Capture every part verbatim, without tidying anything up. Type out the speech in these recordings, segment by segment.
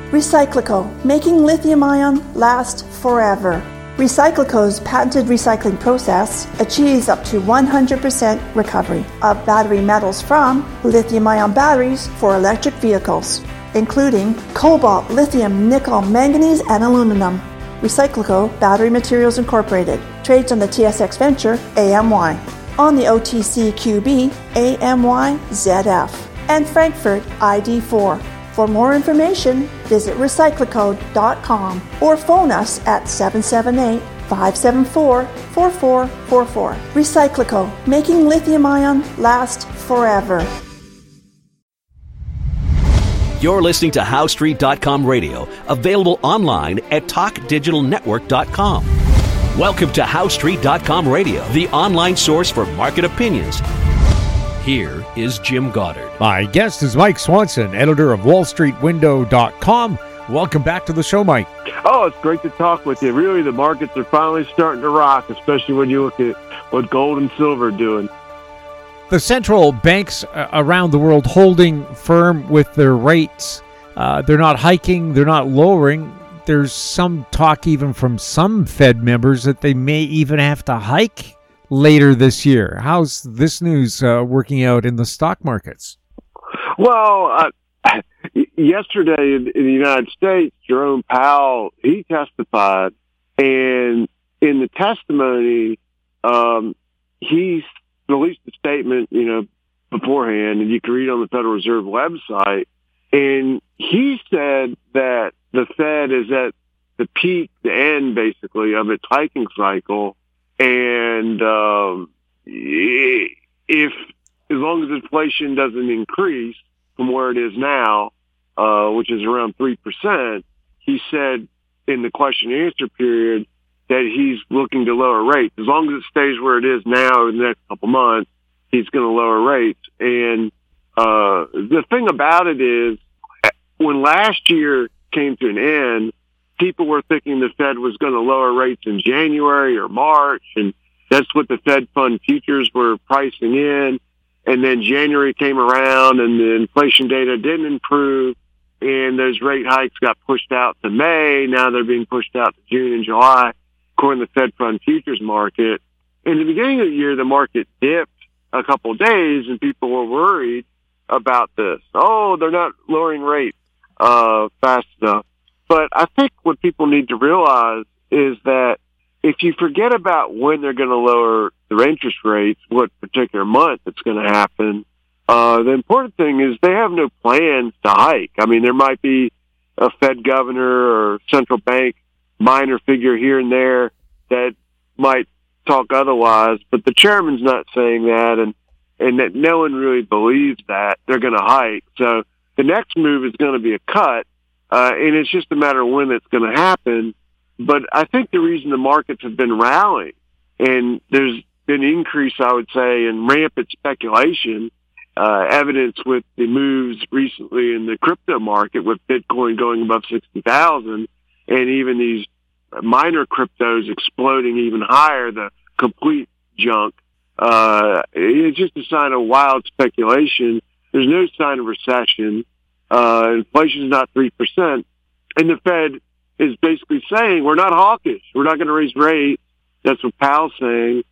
Recyclico, making lithium-ion last forever. Recyclico's patented recycling process achieves up to one hundred percent recovery of battery metals from lithium-ion batteries for electric vehicles, including cobalt, lithium, nickel, manganese, and aluminum. Recyclico Battery Materials Incorporated trades on the T S X Venture A M Y, on the O T C Q B A M Y Z F, and Frankfurt I D four. For more information, visit recyclico dot com or phone us at seven seven eight, five seven four, four four four four. Recyclico, making lithium-ion last forever. You're listening to How Street dot com radio, available online at talk digital network dot com. Welcome to How Street dot com radio, the online source for market opinions. Here is Jim Goddard. My guest is Mike Swanson, editor of wall street window dot com. Welcome back to the show, Mike. Oh, it's great to talk with you. Really, the markets are finally starting to rock, especially when you look at what gold and silver are doing. The central banks around the world holding firm with their rates. Uh, they're not hiking, they're not lowering. There's some talk even from some Fed members that they may even have to hike later this year. How's this news uh, working out in the stock markets? Well, uh, yesterday in, in the United States, Jerome Powell, he testified, and in the testimony, um, he released a statement, you know, beforehand, and you can read on the Federal Reserve website, and he said that the Fed is at the peak, the end, basically, of its hiking cycle. And um, if, as long as inflation doesn't increase from where it is now, uh, which is around three percent, he said in the question and answer period that he's looking to lower rates. As long as it stays where it is now in the next couple months, he's going to lower rates. And uh, the thing about it is, when last year came to an end, people were thinking the Fed was going to lower rates in January or March, and that's what the Fed fund futures were pricing in. And then January came around, and the inflation data didn't improve, and those rate hikes got pushed out to May. Now they're being pushed out to June and July, according to the Fed fund futures market. In the beginning of the year, the market dipped a couple of days, and people were worried about this. Oh, they're not lowering rates uh, fast enough. But I think what people need to realize is that if you forget about when they're going to lower their interest rates, what particular month it's going to happen, uh, the important thing is they have no plans to hike. I mean, there might be a Fed governor or central bank minor figure here and there that might talk otherwise, but the chairman's not saying that, and, and that no one really believes that they're going to hike. So the next move is going to be a cut. Uh, and it's just a matter of when it's going to happen. But I think the reason the markets have been rallying, and there's been increase, I would say, in rampant speculation, uh, evidence with the moves recently in the crypto market with Bitcoin going above sixty thousand, and even these minor cryptos exploding even higher, the complete junk. Uh, it's just a sign of wild speculation. There's no sign of recession. Uh, inflation is not three percent. And the Fed is basically saying, we're not hawkish. We're not going to raise rates. That's what Powell's saying.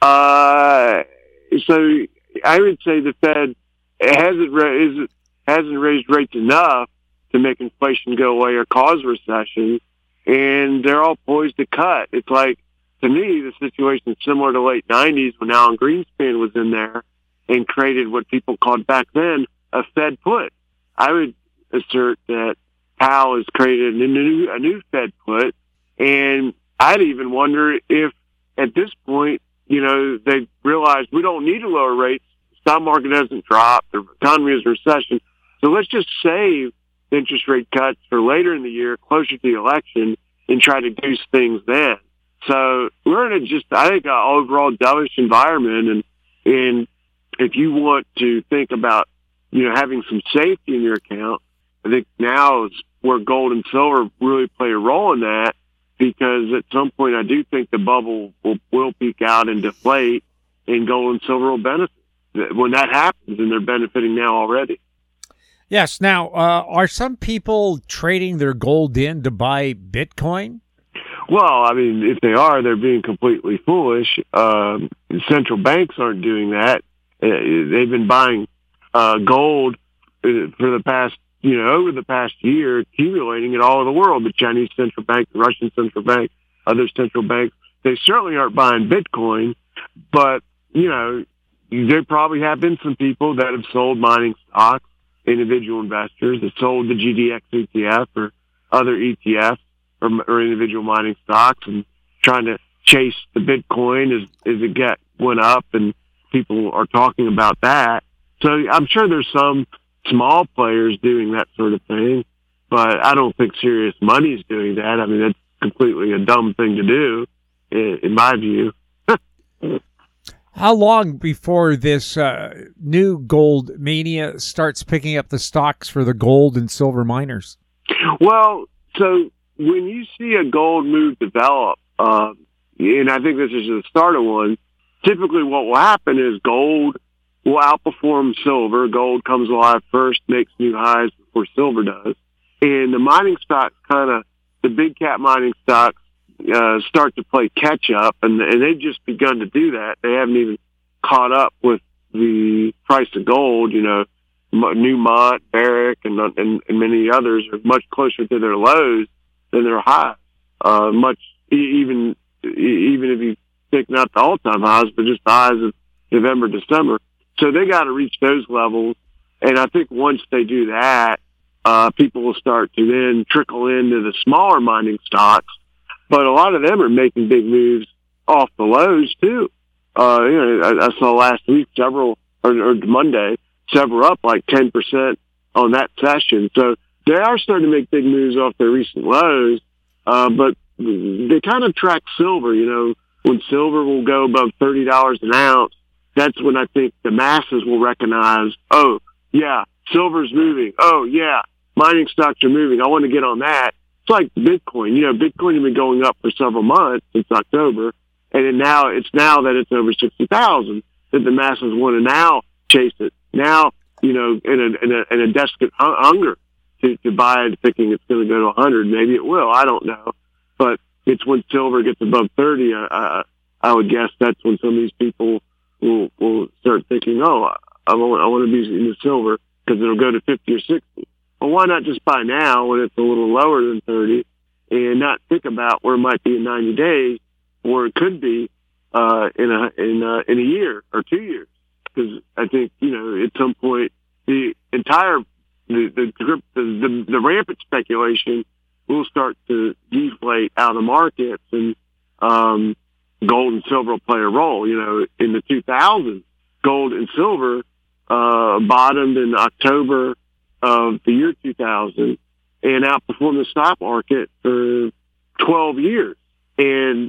Uh, so I would say the Fed hasn't, ra- hasn't raised rates enough to make inflation go away or cause recession. And they're all poised to cut. It's like, to me, the situation is similar to the late nineties when Alan Greenspan was in there and created what people called back then a Fed put. I would assert that Powell has created a new, a new Fed put, and I'd even wonder if at this point, you know, they realize we don't need to lower rates. The stock market hasn't dropped. The economy is in recession. So let's just save interest rate cuts for later in the year, closer to the election, and try to do things then. So we're in a just, I think, an overall dovish environment, and and if you want to think about, you know, having some safety in your account, I think now is where gold and silver really play a role in that, because at some point I do think the bubble will, will peak out and deflate, and gold and silver will benefit when that happens, and they're benefiting now already. Yes. Now, uh, are some people trading their gold in to buy Bitcoin? Well, I mean, if they are, they're being completely foolish. Um, central banks aren't doing that. Uh, they've been buying uh, gold for the past, you know, over the past year, accumulating it all over the world. The Chinese central bank, the Russian central bank, other central banks. They certainly aren't buying Bitcoin, but, you know, there probably have been some people that have sold mining stocks, individual investors that sold the G D X E T F or other E T Fs or, or individual mining stocks and trying to chase the Bitcoin as, as it get, went up, and people are talking about that. So I'm sure there's some small players doing that sort of thing, but I don't think serious money's doing that. I mean, that's completely a dumb thing to do, in, in my view. How long before this uh, new gold mania starts picking up the stocks for the gold and silver miners? Well, so when you see a gold move develop, uh, and I think this is the start of one, typically what will happen is gold will outperform silver. Gold comes alive first, makes new highs before silver does. And the mining stocks kind of, the big cap mining stocks, Uh, start to play catch up, and, and they've just begun to do that. They haven't even caught up with the price of gold. You know, Newmont, Barrick, and, and and many others are much closer to their lows than their highs. Uh, much even even if you take not the all-time highs, but just the highs of November, December. So they got to reach those levels, and I think once they do that, uh, people will start to then trickle into the smaller mining stocks. But a lot of them are making big moves off the lows too. Uh, you know, I, I saw last week several, or, or Monday, several up like ten percent on that session. So they are starting to make big moves off their recent lows. Uh, but they kind of track silver. You know, when silver will go above thirty dollars an ounce, that's when I think the masses will recognize, oh yeah, silver's moving. Oh yeah, mining stocks are moving. I want to get on that. It's like Bitcoin. You know, Bitcoin has been going up for several months since October, and then now it's now that it's over sixty thousand that the masses want to now chase it. Now, you know, in a in a, in a desperate hunger to, to buy it, thinking it's going to go to one hundred. Maybe it will. I don't know, but it's when silver gets above thirty. Uh, I would guess that's when some of these people will will start thinking, oh, I want I want to be in the silver because it'll go to fifty or sixty. Well, why not just buy now when it's a little lower than thirty and not think about where it might be in ninety days or it could be uh, in a in a, in a year or two years? Because I think, you know, at some point the entire the the, the the the rampant speculation will start to deflate out of the markets, and um, gold and silver will play a role. You know, in the two thousands, gold and silver uh, bottomed in October of the year two thousand and outperformed the stock market for twelve years. And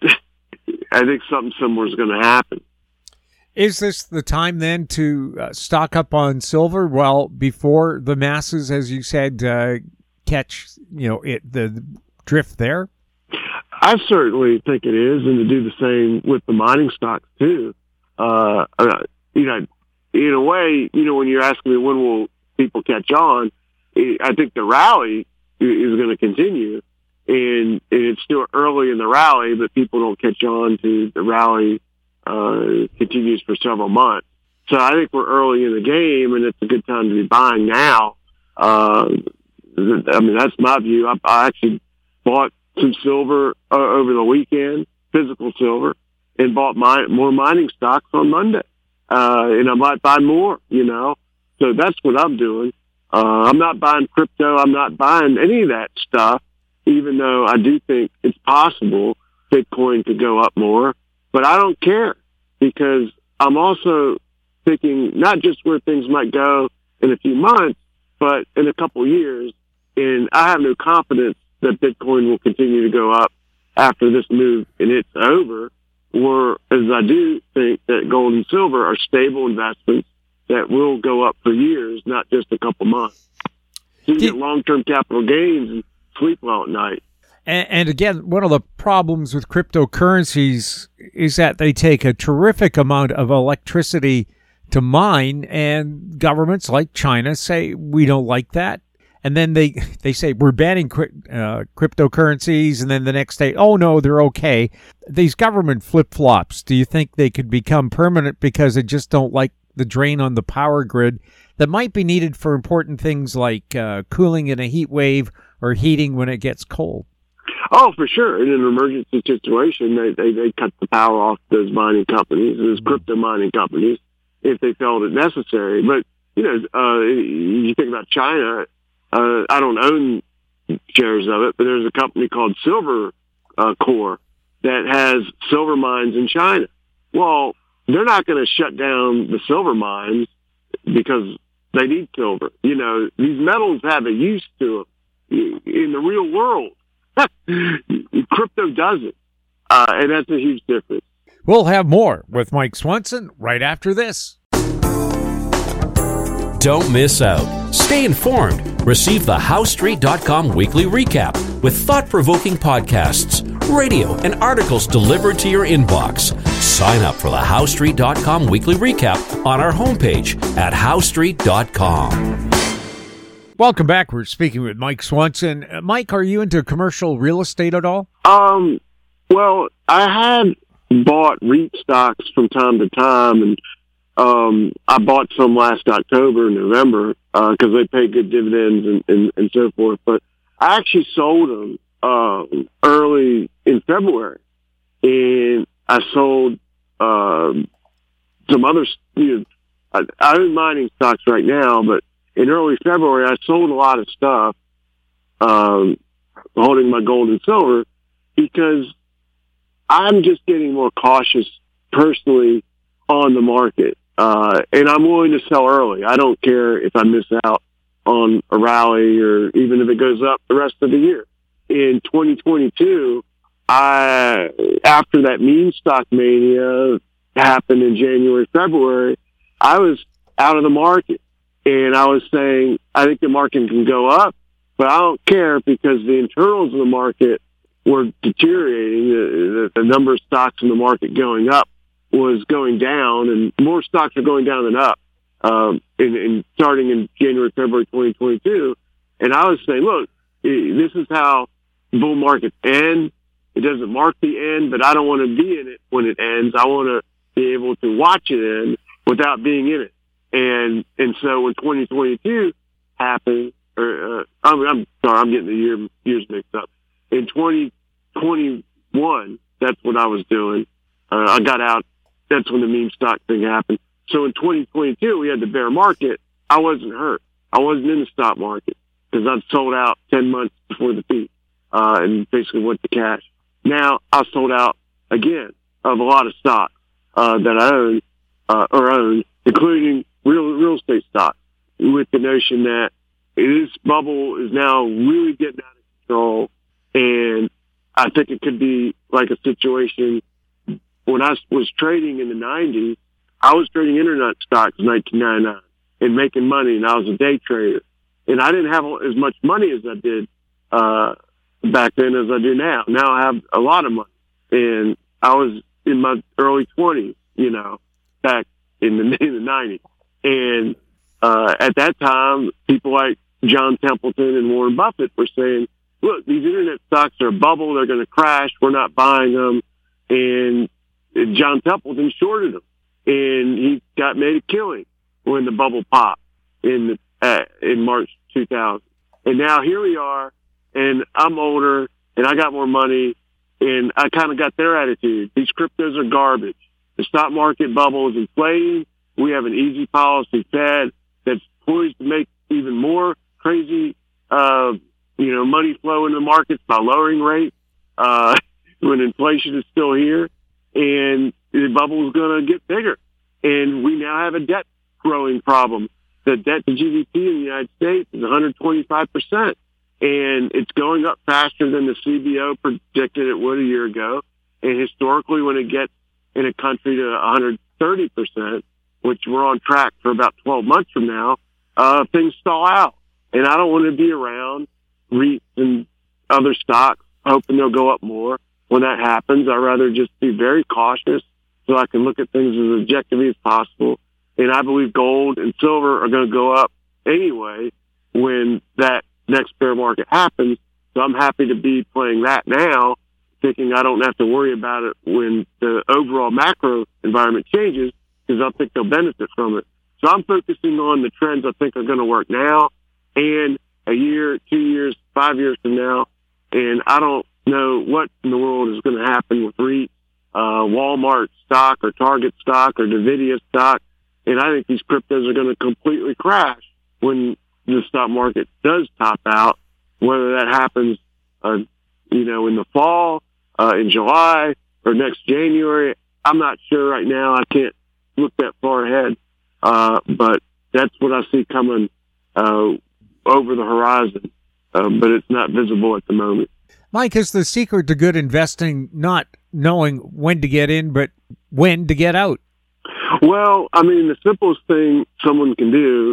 I think something similar is going to happen. Is this the time then to uh, stock up on silver? Well, before the masses, as you said, uh, catch, you know, it the, the drift there? I certainly think it is, and to do the same with the mining stocks too. Uh, you know, in a way, you know, when you're asking me when will people catch on, I think the rally is going to continue, and it's still early in the rally, but people don't catch on to the rally uh, continues for several months. So I think we're early in the game, and it's a good time to be buying now. Uh, I mean, that's my view. I, I actually bought some silver uh, over the weekend, physical silver, and bought my, more mining stocks on Monday. Uh, and I might buy more, you know. So that's what I'm doing. Uh, I'm not buying crypto. I'm not buying any of that stuff, even though I do think it's possible Bitcoin could go up more. But I don't care, because I'm also thinking not just where things might go in a few months, but in a couple of years. And I have no confidence that Bitcoin will continue to go up after this move and it's over, whereas I do think that gold and silver are stable investments that will go up for years, not just a couple months. So you get long-term capital gains and sleep well at night. And, and again, one of the problems with cryptocurrencies is that they take a terrific amount of electricity to mine, and governments like China say we don't like that. And then they, they say we're banning uh, cryptocurrencies, and then the next day, oh no, they're okay. These government flip-flops, do you think they could become permanent because they just don't like the drain on the power grid that might be needed for important things like uh, cooling in a heat wave or heating when it gets cold? Oh, for sure. In an emergency situation, they, they, they cut the power off those mining companies, those crypto mining companies, if they felt it necessary. But, you know, uh, you think about China, uh, I don't own shares of it, but there's a company called Silver uh, Core that has silver mines in China. Well, they're not going to shut down the silver mines because they need silver. You know, these metals have a use to them in the real world. Crypto doesn't, uh, and that's a huge difference. We'll have more with Mike Swanson right after this. Don't miss out. Stay informed. Receive the How Street dot com weekly recap with thought-provoking podcasts, radio, and articles delivered to your inbox. Sign up for the How Street dot com weekly recap on our homepage at How Street dot com. Welcome back. We're speaking with Mike Swanson. Uh, Mike, are you into commercial real estate at all? Um, well, I had bought REIT stocks from time to time, and um, I bought some last October and November because uh, they pay good dividends and, and, and so forth. But I actually sold them uh, early in February, and I sold uh, some other. You know, I, I own mining stocks right now, but in early February, I sold a lot of stuff, um, holding my gold and silver, because I'm just getting more cautious personally on the market. Uh, and I'm willing to sell early. I don't care if I miss out on a rally or even if it goes up the rest of the year. In twenty twenty-two, I, after that meme stock mania happened in January, February, I was out of the market. And I was saying, I think the market can go up, but I don't care because the internals of the market were deteriorating. The, the, the number of stocks in the market going up was going down, and more stocks are going down than up. Um, in, in starting in January, February twenty twenty-two, and I was saying, look, this is how bull markets end. It doesn't mark the end, but I don't want to be in it when it ends. I want to be able to watch it end without being in it. And and so when twenty twenty-two happened, or uh, I'm, I'm sorry, I'm getting the year, years mixed up. In twenty twenty-one, that's what I was doing. Uh, I got out. That's when the meme stock thing happened. So in twenty twenty-two, we had the bear market. I wasn't hurt. I wasn't in the stock market because I'd sold out ten months before the peak uh, and basically went to cash. Now I sold out again of a lot of stocks uh, that I own uh, or own, including real real estate stocks, with the notion that this bubble is now really getting out of control, and I think it could be like a situation. When I was trading in the nineties, I was trading internet stocks in nineteen ninety-nine and making money, and I was a day trader. And I didn't have as much money as I did uh, back then as I do now. Now I have a lot of money, and I was in my early twenties, you know, back in the, in the nineties. And uh, at that time, people like John Templeton and Warren Buffett were saying, look, these internet stocks are a bubble. They're going to crash. We're not buying them. And John Templeton shorted them, and he got made a killing when the bubble popped in the, uh, in March two thousand. And now here we are, and I'm older, and I got more money, and I kind of got their attitude. These cryptos are garbage. The stock market bubble is inflating. We have an easy policy Fed that's poised to make even more crazy, uh, you know, money flow into the markets by lowering rates uh, when inflation is still here. And the bubble is going to get bigger. And we now have a debt growing problem. The debt to G D P in the United States is one hundred twenty-five percent. And it's going up faster than the C B O predicted it would a year ago. And historically, when it gets in a country to one hundred thirty percent, which we're on track for about twelve months from now, uh, things stall out. And I don't want to be around REITs and other stocks hoping they'll go up more. When that happens, I'd rather just be very cautious so I can look at things as objectively as possible And I believe gold and silver are going to go up anyway when that next bear market happens. So I'm happy to be playing that now, thinking I don't have to worry about it when the overall macro environment changes, because I think they'll benefit from it. So I'm focusing on the trends I think are going to work now and a year, two years, five years from now. And I don't know what in the world is going to happen with REIT, uh, Walmart stock or Target stock or NVIDIA stock. And I think these cryptos are going to completely crash when the stock market does top out, whether that happens, uh, you know, in the fall, uh, in July or next January. I'm not sure right now. I can't look that far ahead. Uh, but that's what I see coming, uh, over the horizon. Uh, but it's not visible at the moment. Mike, is the secret to good investing not knowing when to get in, but when to get out? Well, I mean, the simplest thing someone can do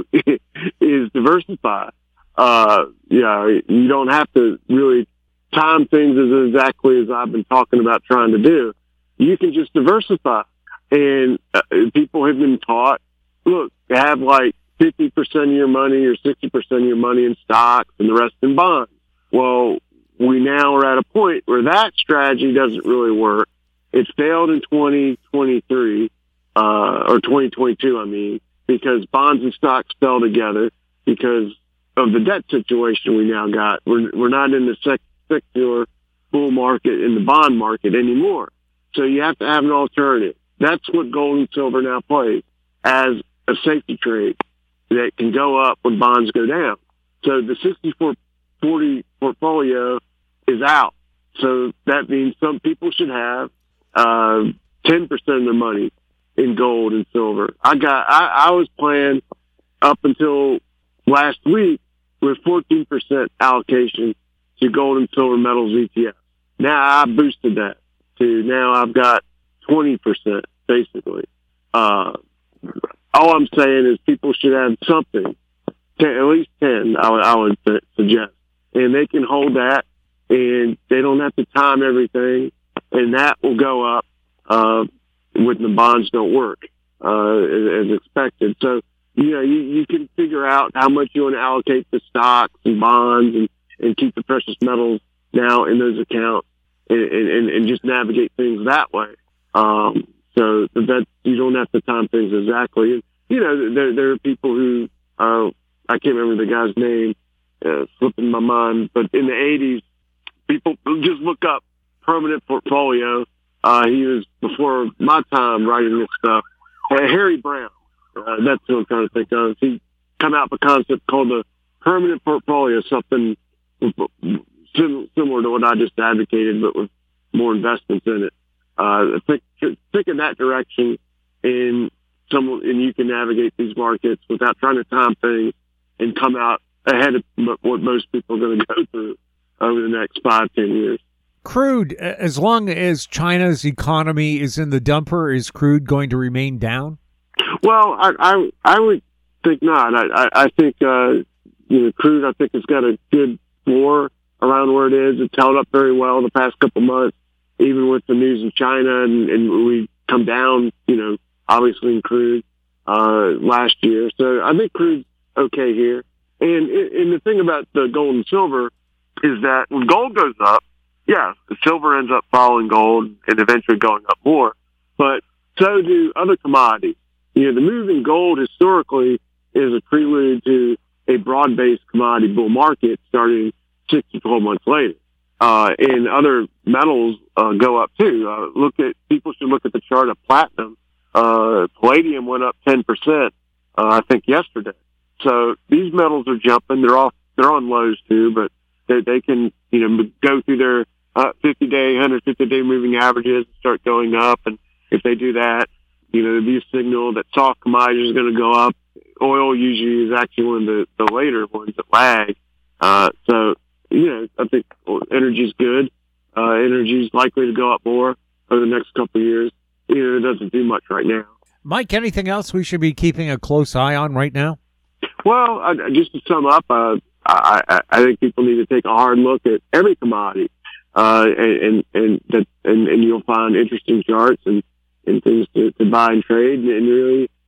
is diversify. Uh, yeah, you don't have to really time things as exactly as I've been talking about trying to do. You can just diversify. And uh, people have been taught, look, have like fifty percent of your money or sixty percent of your money in stocks and the rest in bonds. Well, we now are at a point where that strategy doesn't really work. It failed in twenty twenty-three. Uh, or twenty twenty-two, I mean, because bonds and stocks fell together because of the debt situation we now got. We're, we're not in the sec- secular bull market in the bond market anymore. So you have to have an alternative. That's what gold and silver now plays as a safety trade that can go up when bonds go down. So the sixty-four forty portfolio is out. So that means some people should have uh, ten percent of their money in gold and silver. I got, I, I was playing up until last week with fourteen percent allocation to gold and silver metals E T F. Now I boosted that to now I've got twenty percent basically. Uh, all I'm saying is people should have something, ten, at least ten, I would, I would suggest. And they can hold that and they don't have to time everything, and that will go up, uh, when the bonds don't work, uh, as, as expected. So, you know, you, you can figure out how much you want to allocate to stocks and bonds and, and keep the precious metals now in those accounts and, and, and just navigate things that way. Um, so that you don't have to time things exactly. And, you know, there, there are people who, uh, I can't remember the guy's name, uh, slipping my mind, but in the eighties, people just look up permanent portfolio. Uh, he was before my time writing this stuff. Uh, Harry Brown, uh, that's what I'm trying to think of. He come out with a concept called the permanent portfolio, something sim- similar to what I just advocated, but with more investments in it. Uh, think, think in that direction, and some, and you can navigate these markets without trying to time things and come out ahead of what most people are going to go through over the next five, ten years. Crude, as long as China's economy is in the dumper, is crude going to remain down? Well, I I, I would think not. I I, I think uh, you know, crude. I think it's got a good floor around where it is. It's held up very well the past couple months, even with the news in China, and, and we come down. You know, obviously in crude uh, last year. So I think crude's okay here. And and the thing about the gold and silver is that when gold goes up, yeah, the silver ends up following gold and eventually going up more, but so do other commodities. You know, the move in gold historically is a prelude to a broad-based commodity bull market starting six to twelve months later. Uh, and other metals uh, go up too. Uh, look at people should look at the chart of platinum. Uh, palladium went up ten percent, uh, I think yesterday. So these metals are jumping. They're off. They're on lows too, but they, they can you know go through their Uh, fifty-day, one hundred fifty-day moving averages start going up. And if they do that, you know, there'll be a signal that soft commodities are going to go up. Oil usually is actually one of the, the later ones that lag. Uh, so, you know, I think energy's good. Uh, energy's likely to go up more over the next couple of years. You know, it doesn't do much right now. Mike, anything else we should be keeping a close eye on right now? Well, uh, just to sum up, uh, I, I, I think people need to take a hard look at every commodity. Uh, and, and, and that, and, and you'll find interesting charts and, and things to, to buy and trade and, and really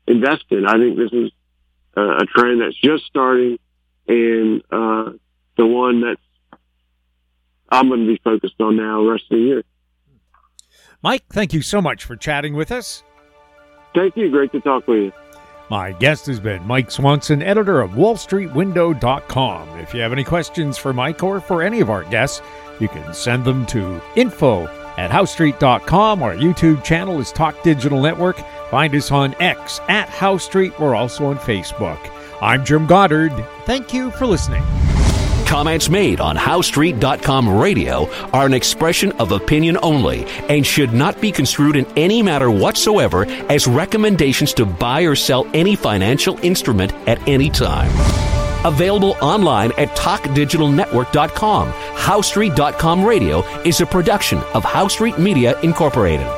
invest in. I think this is a, a trend that's just starting, and uh, the one that I'm going to be focused on now the rest of the year. Mike, thank you so much for chatting with us. Thank you. Great to talk with you. My guest has been Mike Swanson, editor of wall street window dot com. If you have any questions for Mike or for any of our guests, you can send them to info at house street dot com. Our YouTube channel is Talk Digital Network. Find us on X at House Street. We're also on Facebook. I'm Jim Goddard. Thank you for listening. Comments made on house street dot com radio are an expression of opinion only and should not be construed in any matter whatsoever as recommendations to buy or sell any financial instrument at any time. Available online at talk digital network dot com. house street dot com radio is a production of House Street Media Incorporated.